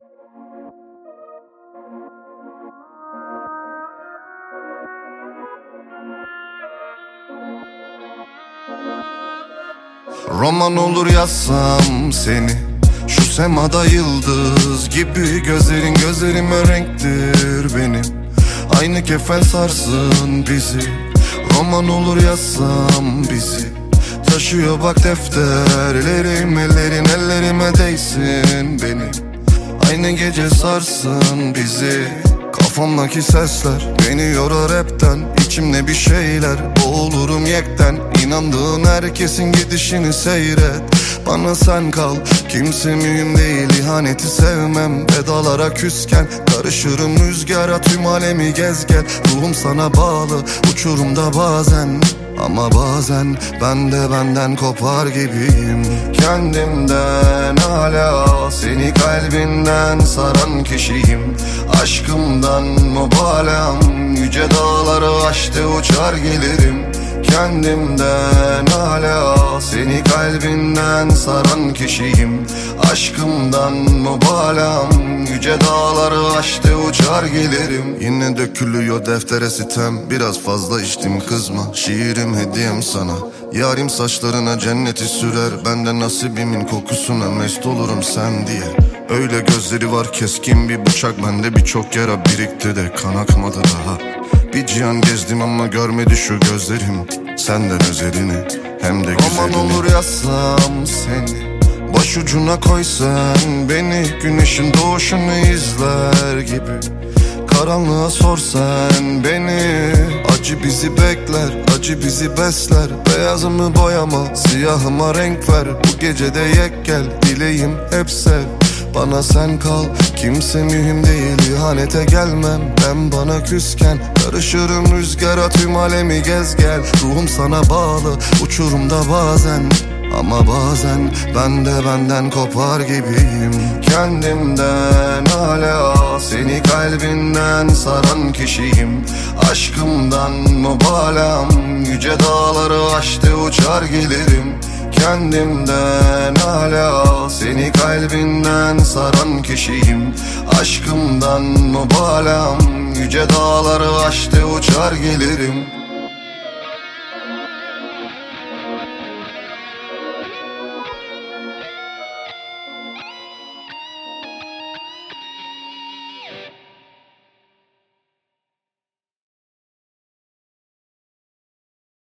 Roman olur yazsam seni, şu semada yıldız gibi. Gözlerin gözlerime renktir benim, aynı kefen sarsın bizi. Roman olur yazsam bizi, taşıyor bak defterlerim. Ellerin ellerime değsin benim, aynı gece sarsın bizi. Kafamdaki sesler beni yorar hepten, içimde bir şeyler, boğulurum yekten. İnandığın herkesin gidişini seyret, bana sen kal, kimse mühim değil. İhaneti sevmem, vedalara küsken karışırım rüzgara, tüm alemi gez gel. Ruhum sana bağlı, uçurumda bazen, ama bazen ben de benden kopar gibiyim. Kendimden hala, seni kalbinden saran kişiyim. Aşkımdan mübalağım, yüce dağları aştı uçar gelirim. Kendimden hala, seni kalbinden saran kişiyim. Aşkımdan mübalağım, yüce dağları aştı uçar gelirim. Yine dökülüyor deftere sitem, biraz fazla içtim kızma. Şiirim hediyem sana, yarim saçlarına cenneti sürer. Benden nasibimin kokusuna mest olurum sen diye. Öyle gözleri var keskin bir bıçak, bende birçok yara birikti de kan akmadı daha. Bir cihan gezdim ama görmedi şu gözlerim senden özelini, hem de güzelini. Roman olur yazsam seni, başucuna koy sen beni. Güneşin doğuşunu izler gibi, karanlığa sor sen beni. Acı bizi bekler, acı bizi besler. Beyazımı boyama, siyahıma renk ver. Bu gecede yek gel, dileğim hep sev. Bana sen kal, kimse mühim değil. İhanete gelmem ben bana küsken, karışırım rüzgara, tüm alemi gez gel. Ruhum sana bağlı, uçurumda bazen, ama bazen ben de benden kopar gibiyim. Kendimden hala, seni kalbinden saran kişiyim. Aşkımdan mübalağım, yüce dağları aştı uçar gelirim. Kendimden hala, seni kalbinden saran kişiyim. Aşkımdan mübalağım, yüce dağları aştı uçar gelirim.